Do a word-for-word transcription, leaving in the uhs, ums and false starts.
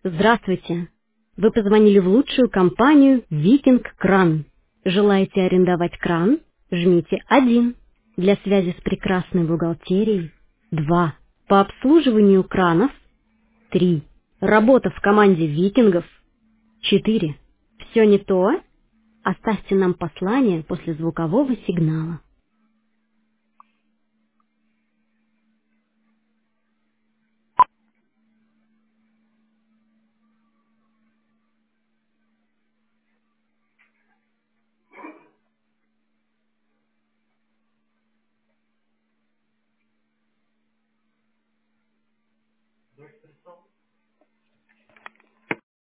Здравствуйте! Вы позвонили в лучшую компанию «Викинг Кран». Желаете арендовать кран? Жмите один. Для связи с прекрасной бухгалтерией. два. По обслуживанию кранов. три. Работа в команде викингов. четыре. Все не то? Оставьте нам послание после звукового сигнала.